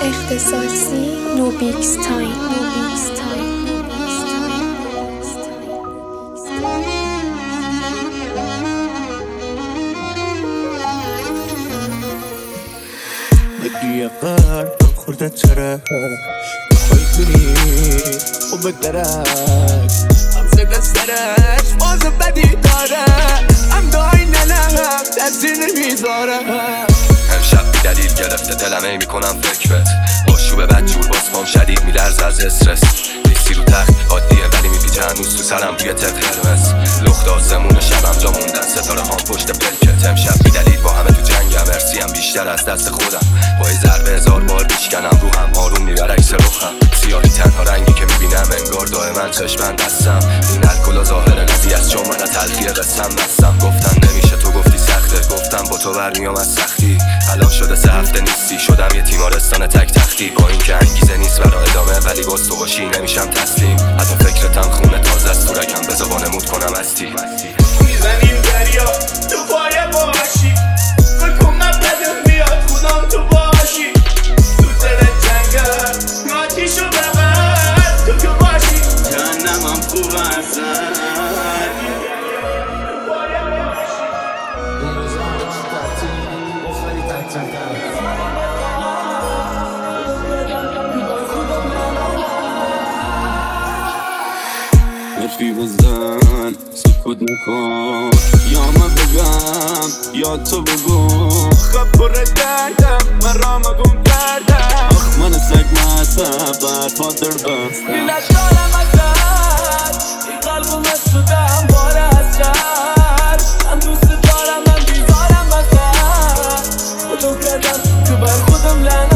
اختصاصی نوبیکس تایم. بگی قلب خورده چرا خواهی کنی و بدرک همزه دسترش باز بدی داره هم دایی ننهم دستی نمیذاره امشب بی دلیل گرفته دلم ای میکنم فکرت آشوب بدجور باز پام شدید میلرزه از استرس نیستی رو تخت عادیه ولی میپیچه هنوز تو سرم بوی تق قرمز لخت آسمون شبم جا موندن ستاره هام پشت پلکت امشب بی دلیل با همه تو جنگم ارسیم بیشتر از دست خودم با یه ضربه 1000 بار بیشکنم رو هم آروم میبر عکس رخم سیاهی تنها رنگی که میبینم انگار دائما چشمن دستم این الکل ظاهر قضیه است چون من تلخی قسم نستم گفتن نمیشه تو گفتی سخته گفتم با تو برمیام از سختی الان شده 3 هفته نیستی شدم یه تیمارستان تک تختی با این که انگیزه نیست برای ادامه ولی باز تو باشی نمیشم تسلیم حتی فکرتم خونه تازه است تو رگم بذار وانمود کنم هستی میزنیم دریا تو پایه باشی فکر کن بدم بیاد خودم تو باشی تو دل جنگل ماتیشو ببر تو که باشی جهنمم خوب ازن رفیق بزن سکوت میکن یا من بگم یا تو بگو خب پر دردم من را مگم کردم آخ من سگ معصب برفا در بستم بیلت دارم ازت این قلبم شدم بار از شد من دوست دارم من بیزارم ازت خودم کردم که بر خودم لعنت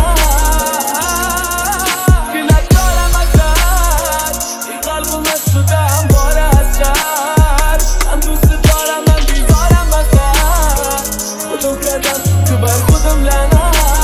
بیلت دارم ازت این قلبم شدم بار از شد من دوست دارم من بیزارم ازت خودم کردم که بر خودم لعنت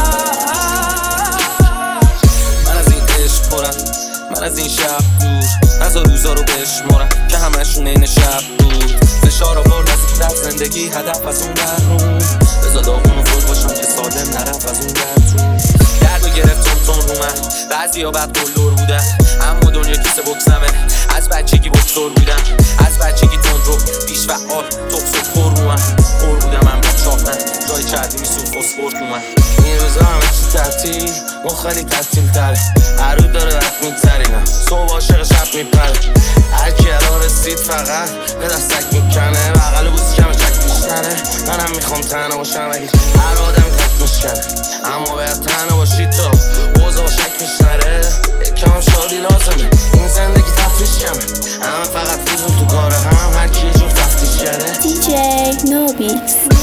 من از این عشق خورم من از این شب دور نزا روزا رو بشمارم که همشون این شب بود فشار آورد از این در زندگی هدف از اون در روم بزا داغون و خود باشم که سالم نرفت از اون درد رو گرفتم تون رو من بعضی ها بد قلور بودن اما دنیا کیسه بکسمه از بچگی بکسور بودم از بچگی تون رو پیش فعال توکس و پر رو من پر بودم هم بچافتن جای چردی میسون فسفور رو من این روزا همه چی تعطیل ما خیلی تعطیل تره هر رو داره وقت میگذرینم صبح عاشق شب میپره هرکی الان رسید فقط به دستک میکنه بغل بوزی کم چک میشنه منم میخوام تنها باشم ولی هر آدمی تک میشنه اما باید تنها باشی تو اوضاع شک میشنره یکم شادی لازمه این زندگی تفریش کمه همه فقط فیزون تو کاره هم هرکی یه جور تفتیش کرده DJ نوبیکس